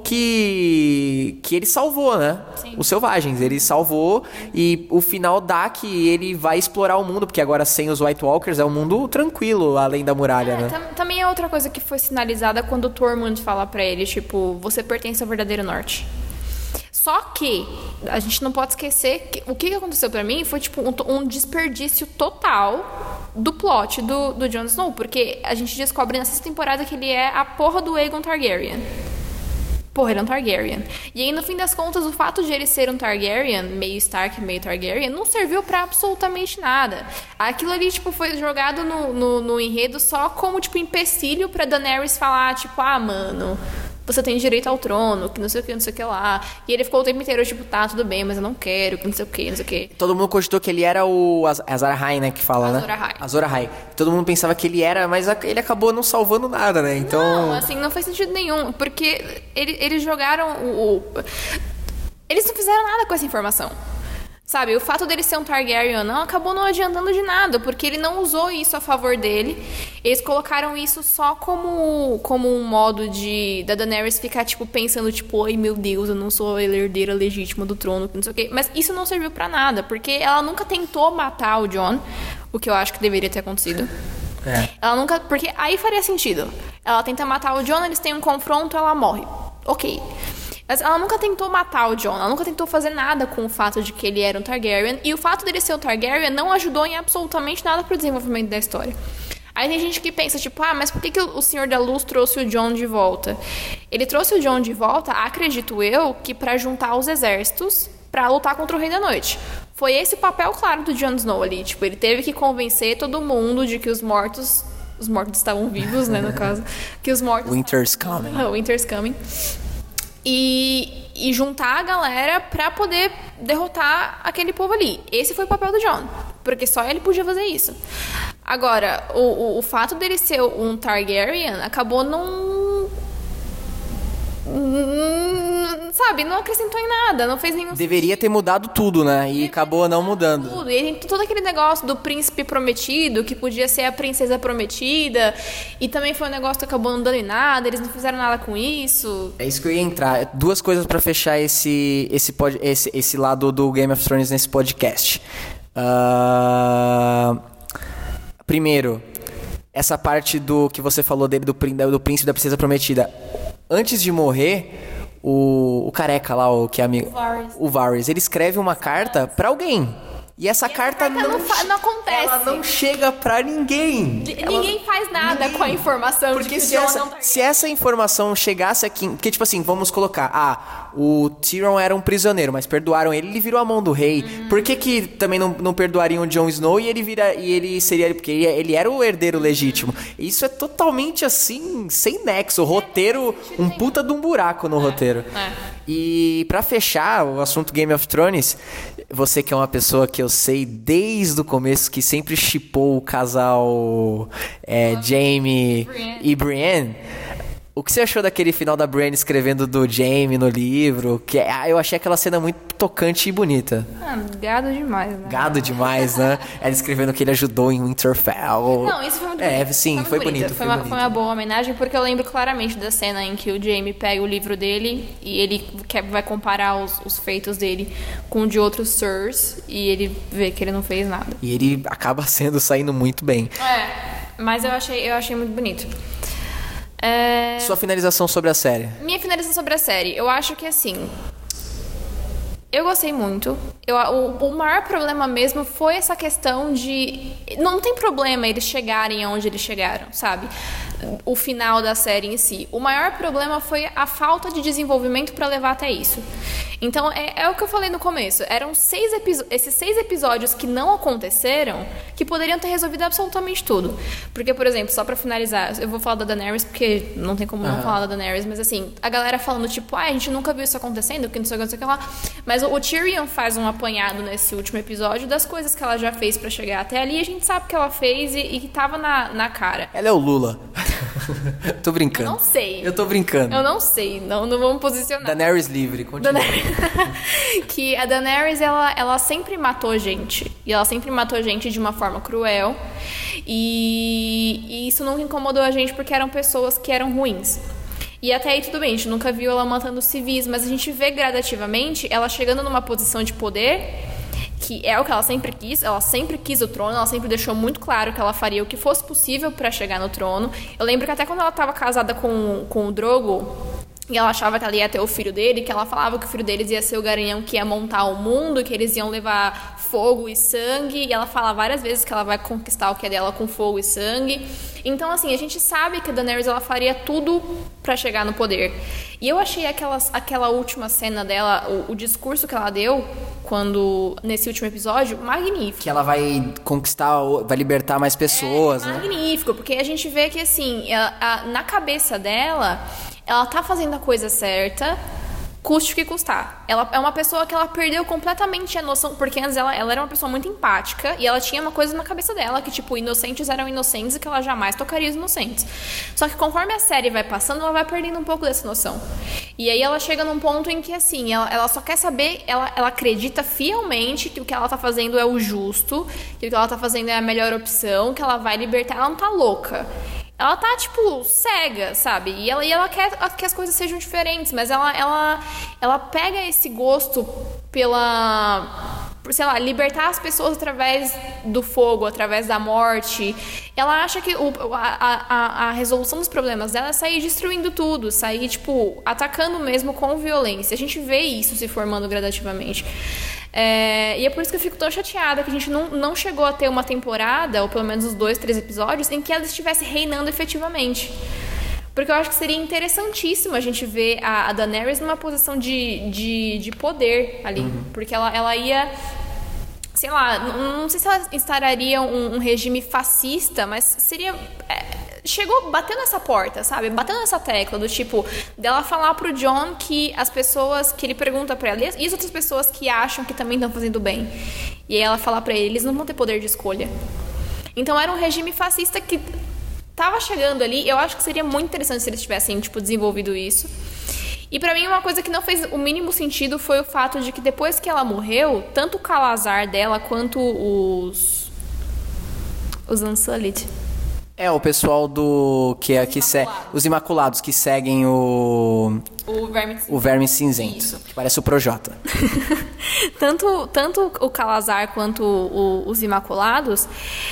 que ele salvou, né? Sim. Os selvagens, ele salvou e o final dá que ele vai explorar o mundo, porque agora sem os White Walkers é um mundo tranquilo, além da muralha, né? Também é outra coisa que foi sinalizada quando o Tormund fala pra ele, tipo, você pertence ao verdadeiro norte. Só que a gente não pode esquecer que o que aconteceu pra mim foi tipo um desperdício total do plot do Jon Snow, porque a gente descobre nessa temporada que ele é a porra do Aegon Targaryen. Porra, ele é um Targaryen. E aí, no fim das contas, o fato de ele ser um Targaryen, meio Stark, meio Targaryen, não serviu pra absolutamente nada. Aquilo ali, tipo, foi jogado no enredo só como, tipo, empecilho pra Daenerys falar, tipo, mano... Você tem direito ao trono, que não sei o que, não sei o que lá. E ele ficou o tempo inteiro, tipo, tá, tudo bem, mas eu não quero, que não sei o que, não sei o que. Todo mundo cogitou que ele era o Azor Ahai, né, que fala, né? Azor Ahai. Todo mundo pensava que ele era, mas ele acabou não salvando nada, né? Então... Não, assim, não faz sentido nenhum, porque eles jogaram Eles não fizeram nada com essa informação. Sabe, o fato dele ser um Targaryen não acabou não adiantando de nada, porque ele não usou isso a favor dele. Eles colocaram isso só como um modo da Daenerys ficar, tipo, pensando, tipo, ai meu Deus, eu não sou a herdeira legítima do trono, não sei o quê. Mas isso não serviu pra nada, porque ela nunca tentou matar o Jon, o que eu acho que deveria ter acontecido. Ela nunca... Porque aí faria sentido. Ela tenta matar o Jon, eles têm um confronto, ela morre. Ok. Mas ela nunca tentou matar o Jon, ela nunca tentou fazer nada com o fato de que ele era um Targaryen, e o fato dele ser um Targaryen não ajudou em absolutamente nada pro desenvolvimento da história. Aí tem gente que pensa, tipo, mas por que o Senhor da Luz trouxe o Jon de volta? Ele trouxe o Jon de volta, acredito eu, que pra juntar os exércitos pra lutar contra o Rei da Noite. Foi esse o papel claro do Jon Snow ali, tipo, ele teve que convencer todo mundo de que os mortos estavam vivos, né, no caso, que os mortos... Winter's coming. Winter's coming. E juntar a galera pra poder derrotar aquele povo ali. Esse foi o papel do Jon, porque só ele podia fazer isso. Agora, o fato dele ser um Targaryen acabou sabe, não acrescentou em nada, não fez nenhum Deveria ter mudado tudo, né? E acabou não mudando. tudo. E tem todo aquele negócio do príncipe prometido, que podia ser a princesa prometida, e também foi um negócio que acabou não dando em nada, eles não fizeram nada com isso. É isso que eu ia entrar. Duas coisas pra fechar esse lado do Game of Thrones nesse podcast. Primeiro, essa parte do que você falou dele, do príncipe da princesa prometida. Antes de morrer, o careca lá, o que é amigo... O Varys, ele escreve uma carta pra alguém. E essa carta não acontece. Ela não chega pra ninguém. Ninguém faz nada com a informação. Porque de que o Jon não tá... se essa informação chegasse aqui... Porque, tipo assim, vamos colocar... o Tyrion era um prisioneiro, mas perdoaram ele virou a mão do rei. Por que também não perdoariam o Jon Snow e ele seria... Porque ele era o herdeiro legítimo. Isso é totalmente, assim, sem nexo. O roteiro... Um puta de um buraco no roteiro. E pra fechar o assunto Game of Thrones... Você que é uma pessoa que eu sei desde o começo que sempre shippou o casal Jaime e Brienne. O que você achou daquele final da Brienne escrevendo do Jaime no livro? Eu achei aquela cena muito tocante e bonita. Gado demais, né? Gado demais, né? Ela escrevendo que ele ajudou em Winterfell. Não, isso foi muito bonito. Sim, foi bonito. Foi uma boa homenagem, porque eu lembro claramente da cena em que o Jaime pega o livro dele e ele vai comparar os feitos dele com o de outros Sirs, e ele vê que ele não fez nada. E ele acaba saindo muito bem. Mas eu achei muito bonito. Sua finalização sobre a série. Minha finalização sobre a série. Eu acho que, assim... Eu gostei muito. O maior problema mesmo foi essa questão de... Não tem problema eles chegarem aonde eles chegaram, sabe? O final da série em si. O maior problema foi a falta de desenvolvimento pra levar até isso. Então, é o que eu falei no começo. Eram esses 6 episódios que não aconteceram, que poderiam ter resolvido absolutamente tudo. Porque, por exemplo, só pra finalizar, eu vou falar da Daenerys, porque não tem como não falar da Daenerys, mas assim, a galera falando, tipo, a gente nunca viu isso acontecendo, que não sei o que lá. Mas o Tyrion faz um apanhado nesse último episódio das coisas que ela já fez pra chegar até ali, e a gente sabe que ela fez e que tava na cara. Ela é o Lula. Tô brincando. Eu não sei. Eu tô brincando. Eu não sei, não vamos posicionar. Daenerys livre, continua. Que a Daenerys, ela sempre matou gente. E ela sempre matou gente de uma forma cruel. E isso nunca incomodou a gente porque eram pessoas que eram ruins. E até aí tudo bem, a gente nunca viu ela matando civis, mas a gente vê gradativamente ela chegando numa posição de poder, que é o que ela sempre quis o trono, ela sempre deixou muito claro que ela faria o que fosse possível pra chegar no trono. Eu lembro que até quando ela tava casada com o Drogo, e ela achava que ela ia ter o filho dele, que ela falava que o filho deles ia ser o garanhão que ia montar o mundo, que eles iam levar fogo e sangue, e ela fala várias vezes que ela vai conquistar o que é dela com fogo e sangue. Então, assim, a gente sabe que a Daenerys, ela faria tudo pra chegar no poder. E eu achei aquela última cena dela, o discurso que ela deu, nesse último episódio, magnífico. Que ela vai conquistar, vai libertar mais pessoas, né? Magnífico, porque a gente vê que, assim, na cabeça dela... Ela tá fazendo a coisa certa, custe o que custar. Ela é uma pessoa que ela perdeu completamente a noção, porque antes ela era uma pessoa muito empática e ela tinha uma coisa na cabeça dela, que tipo, inocentes eram inocentes e que ela jamais tocaria os inocentes. Só que conforme a série vai passando, ela vai perdendo um pouco dessa noção. E aí ela chega num ponto em que, assim, ela só quer saber, ela acredita fielmente que o que ela tá fazendo é o justo, que o que ela tá fazendo é a melhor opção, que ela vai libertar, ela não tá louca. Ela tá, tipo, cega, sabe? E ela quer que as coisas sejam diferentes, mas ela pega esse gosto por, sei lá, libertar as pessoas através do fogo, através da morte. Ela acha que a resolução dos problemas dela é sair destruindo tudo, sair, tipo, atacando mesmo com violência. A gente vê isso se formando gradativamente. E é por isso que eu fico tão chateada que a gente não chegou a ter uma temporada, ou pelo menos uns 2, 3 episódios, em que ela estivesse reinando efetivamente. Porque eu acho que seria interessantíssimo a gente ver a Daenerys numa posição de poder ali. Porque ela ia... Sei lá, não sei se ela instauraria um regime fascista, mas seria... Chegou batendo essa porta, sabe? Batendo essa tecla do tipo, dela falar pro Jon que as pessoas que ele pergunta pra ela, e as outras pessoas que acham que também estão fazendo bem. E aí ela falar pra ele, eles não vão ter poder de escolha. Então era um regime fascista que tava chegando ali. Eu acho que seria muito interessante se eles tivessem, tipo, desenvolvido isso. E pra mim uma coisa que não fez o mínimo sentido foi o fato de que depois que ela morreu, tanto o Calazar dela quanto os Unsullied. O pessoal do... Os Imaculados, que seguem o Verme Cinzento. Isso. Que parece o Projota. tanto o Calazar quanto os Imaculados...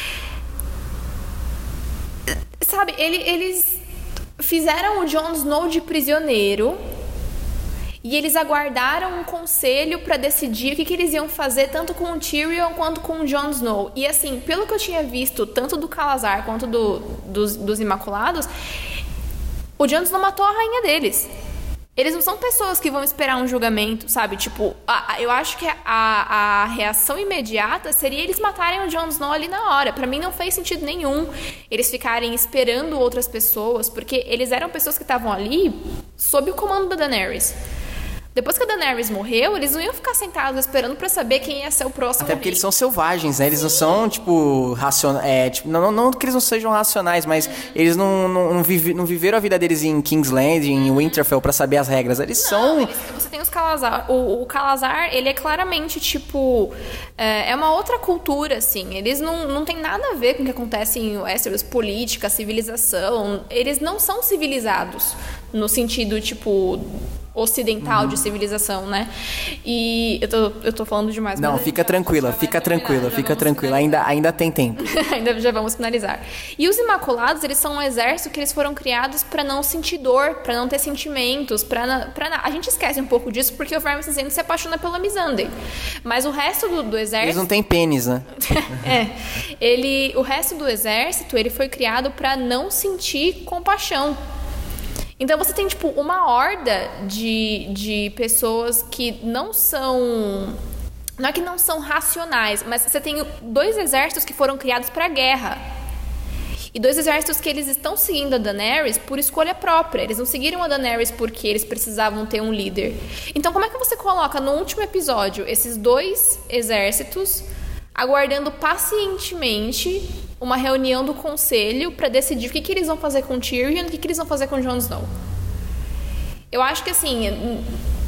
Sabe, eles fizeram o Jon Snow de prisioneiro... E eles aguardaram um conselho pra decidir o que eles iam fazer, tanto com o Tyrion quanto com o Jon Snow. E assim, pelo que eu tinha visto, tanto do Calazar quanto dos Imaculados, o Jon Snow matou a rainha deles. Eles não são pessoas que vão esperar um julgamento, sabe? Tipo, eu acho que a reação imediata seria eles matarem o Jon Snow ali na hora. Pra mim não fez sentido nenhum eles ficarem esperando outras pessoas, porque eles eram pessoas que estavam ali sob o comando da Daenerys. Depois que a Daenerys morreu, eles não iam ficar sentados esperando pra saber quem ia ser o próximo. Até porque eles são selvagens, né? Eles não são, tipo, racionais. Não que eles não sejam racionais, mas eles não viveram a vida deles em King's Landing, em Winterfell, pra saber as regras. Eles são... Você tem os Calazar. O Calazar, ele é claramente, tipo... É uma outra cultura, assim. Eles não tem nada a ver com o que acontece em Westeros, política, civilização. Eles não são civilizados. No sentido, tipo... ocidental de civilização, né? E eu tô falando demais. Não, fica tranquila. Ainda tem tempo. Ainda já vamos finalizar. E os Imaculados, eles são um exército que eles foram criados pra não sentir dor, pra não ter sentimentos, a gente esquece um pouco disso porque o Verme Cinzento se apaixona pela Missandei. Mas o resto do exército... Eles não têm pênis, né? O resto do exército, ele foi criado pra não sentir compaixão. Então você tem, tipo, uma horda de pessoas que não são... Não é que não são racionais, mas você tem 2 exércitos que foram criados para a guerra. E 2 exércitos que eles estão seguindo a Daenerys por escolha própria. Eles não seguiram a Daenerys porque eles precisavam ter um líder. Então como é que você coloca no último episódio esses 2 exércitos aguardando pacientemente uma reunião do conselho para decidir o que eles vão fazer com Tyrion e o que eles vão fazer com Jon Snow? Eu acho que assim,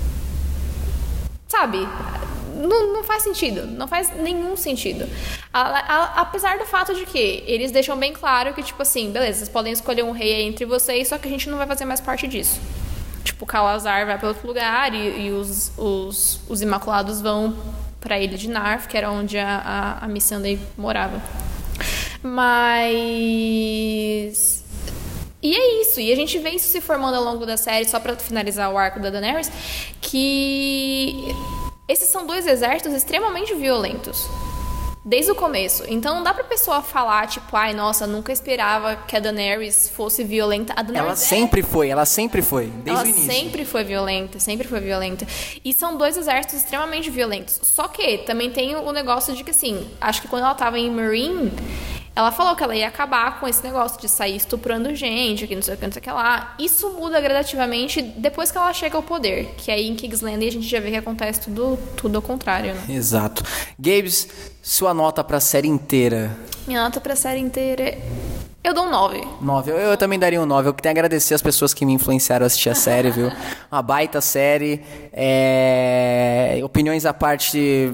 sabe, não faz sentido, não faz nenhum sentido. Apesar do fato de que eles deixam bem claro que, tipo assim, beleza, vocês podem escolher um rei aí entre vocês, só que a gente não vai fazer mais parte disso. Tipo, o Calazar vai para outro lugar e os Imaculados vão para a ilha de Narth, que era onde a Missandei morava. Mas... E é isso. E a gente vê isso se formando ao longo da série, só pra finalizar o arco da Daenerys, que esses são 2 exércitos extremamente violentos. Desde o começo. Então não dá pra pessoa falar, tipo, ai, nossa, nunca esperava que a Daenerys fosse violenta. A Daenerys ela sempre foi, desde o início. Ela sempre foi violenta. E são 2 exércitos extremamente violentos. Só que também tem o negócio de que, assim, acho que quando ela tava em Meereen, ela falou que ela ia acabar com esse negócio de sair estuprando gente, que não sei o que, não sei o que lá. Isso muda gradativamente depois que ela chega ao poder. Que aí em King's Landing a gente já vê que acontece tudo ao contrário, né? Exato. Gabes, sua nota pra série inteira? Minha nota pra série inteira eu dou um 9. 9. Eu também daria um 9. Eu tenho que agradecer as pessoas que me influenciaram a assistir a série, viu? Uma baita série. Opiniões à parte.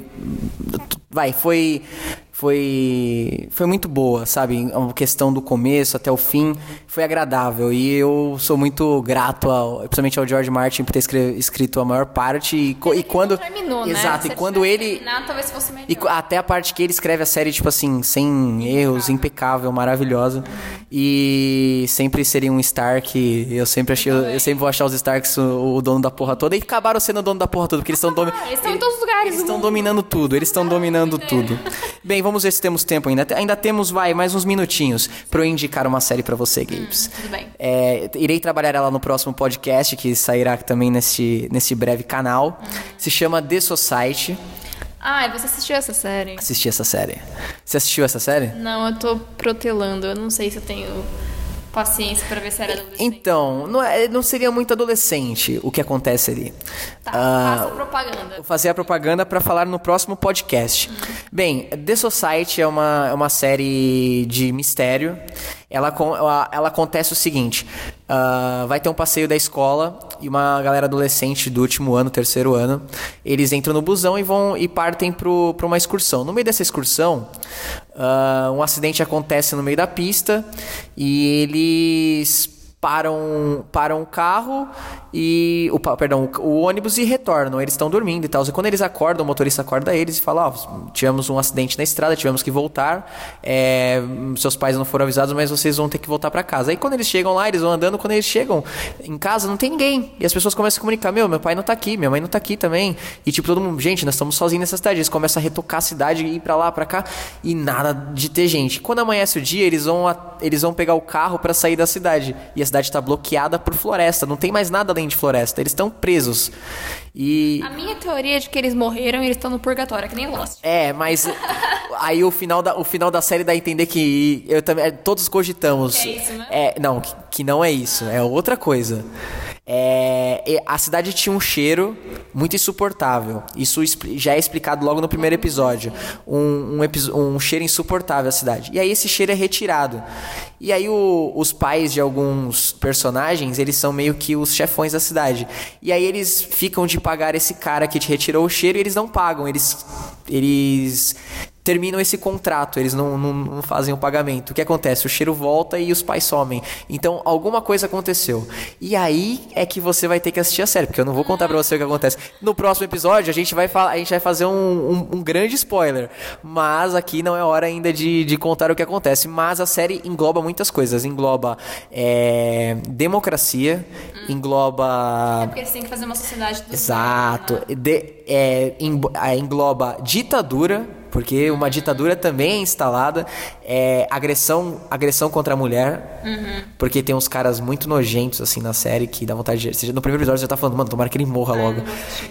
Foi muito boa, sabe? A questão do começo até o fim foi agradável. E eu sou muito grato, principalmente ao George Martin, por ter escrito a maior parte. E quando. Terminou, né? Exato, Se e quando ele. Terminar, talvez fosse melhor. E até a parte que ele escreve a série, tipo assim, sem erros, impecável, maravilhosa. E sempre seria um Stark. Eu sempre vou achar os Starks o dono da porra toda. E acabaram sendo o dono da porra toda, porque eles estão eles estão em todos os lugares. Eles estão dominando tudo, eles estão dominando tudo. Bem, vamos ver se temos tempo ainda. Ainda temos, mais uns minutinhos pra eu indicar uma série pra você, Gabes. Tudo bem. Irei trabalhar ela no próximo podcast, que sairá também nesse breve canal. Se chama The Society. Você assistiu essa série? Assisti essa série. Você assistiu essa série? Não, eu tô protelando. Eu não sei se eu tenho paciência pra ver série adolescente. Então, não seria muito adolescente o que acontece ali. Tá, faça a propaganda. Vou fazer a propaganda para falar no próximo podcast. Bem, The Society é uma série de mistério. Ela acontece o seguinte: vai ter um passeio da escola e uma galera adolescente do último ano, terceiro ano, eles entram no busão e partem para uma excursão. No meio dessa excursão, um acidente acontece no meio da pista e eles param o carro e o ônibus e retornam. Eles estão dormindo e tal. E quando eles acordam, o motorista acorda eles e fala: tivemos um acidente na estrada, tivemos que voltar. Seus pais não foram avisados, mas vocês vão ter que voltar pra casa. Aí quando eles chegam lá, eles vão andando. Quando eles chegam em casa, não tem ninguém. E as pessoas começam a se comunicar: meu pai não tá aqui, minha mãe não tá aqui também. E tipo, todo mundo: gente, nós estamos sozinhos nessa cidade. Eles começam a retocar a cidade, ir pra lá, pra cá, e nada de ter gente. Quando amanhece o dia, eles vão pegar o carro pra sair da cidade. E a cidade tá bloqueada por floresta. Não tem mais nada além de floresta. Eles estão presos. E a minha teoria é de que eles morreram e eles estão no purgatório, que nem Lost. Mas aí o final da série dá a entender que todos cogitamos. Que é isso, né? Não, que não é isso. É outra coisa. A cidade tinha um cheiro muito insuportável. Isso já é explicado logo no primeiro episódio. Um cheiro insuportável a cidade. E aí esse cheiro é retirado. E aí os pais de alguns personagens, eles são meio que os chefões da cidade. E aí eles ficam de pagar esse cara que te retirou o cheiro e eles não pagam. Eles terminam esse contrato, eles não fazem o pagamento. O que acontece? O cheiro volta e os pais somem. Então, alguma coisa aconteceu. E aí é que você vai ter que assistir a série, porque eu não vou contar pra você o que acontece. No próximo episódio, a gente vai fazer um grande spoiler. Mas aqui não é hora ainda de contar o que acontece. Mas a série engloba muitas coisas. Engloba democracia, engloba... porque você tem que fazer uma sociedade do Exato. Engloba ditadura, porque uma ditadura também é instalada, agressão contra a mulher, porque tem uns caras muito nojentos assim na série que dá vontade de... No primeiro episódio você tá falando: mano, tomara que ele morra logo.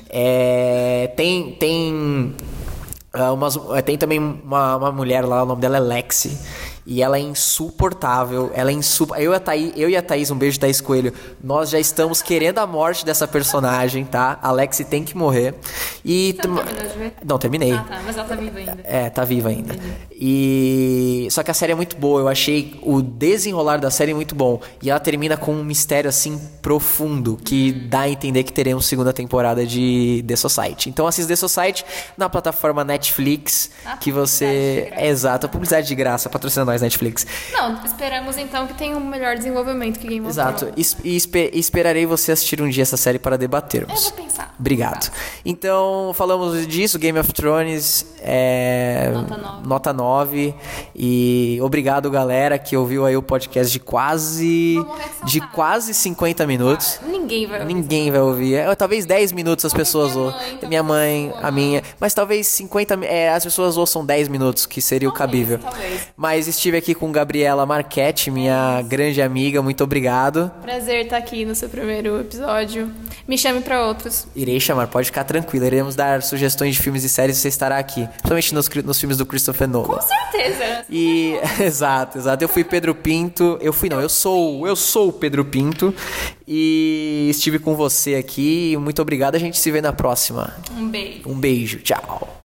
Tem também uma mulher lá, o nome dela é Lexi. E ela é insuportável. Eu e a Thaís, um beijo, Thaís Coelho, nós já estamos querendo a morte dessa personagem, tá? A Lexi tem que morrer. Você não terminou de ver? Não, terminei. Tá, mas ela tá viva ainda. Tá viva ainda. Só que a série é muito boa. Eu achei o desenrolar da série muito bom. E ela termina com um mistério assim profundo, que dá a entender que teremos segunda temporada de The Society. Então assista The Society na plataforma Netflix, que você... Exato, a publicidade de graça, patrocina nós, Netflix. Não, esperamos então que tenha um melhor desenvolvimento que Game of Exato. Thrones. E esperarei você assistir um dia essa série para debatermos. Eu vou pensar. Obrigado. Então, falamos disso, Game of Thrones, nota 9. E obrigado, galera, que ouviu aí o podcast de quase 50 minutos. Ninguém vai ouvir. Talvez 10 minutos as pessoas ouçam. Minha mãe, a minha. Mas talvez 50... as pessoas ouçam 10 minutos, que seria o cabível. Talvez. Mas estive aqui com Gabriela Marchetti, minha grande amiga. Muito obrigado. Prazer estar aqui no seu primeiro episódio. Me chame para outros. Irei Irei chamar, pode ficar tranquilo. Iremos dar sugestões de filmes e séries e você estará aqui. Principalmente nos filmes do Christopher Nolan. Com certeza. E, exato. Eu fui Pedro Pinto. Eu sou o Pedro Pinto. E estive com você aqui. Muito obrigado. A gente se vê na próxima. Um beijo. Um beijo. Tchau.